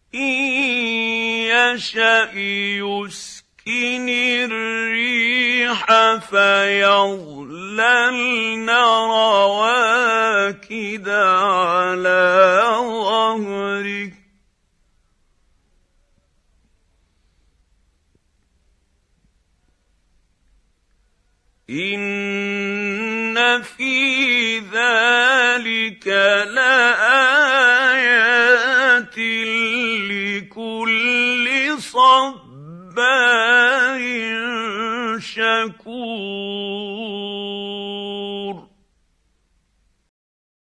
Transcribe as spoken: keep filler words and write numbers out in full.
إن يشأ يسكن الريح فيظللن رواكد على ظهره إن في ذلك لآيات لكل صبار شكور.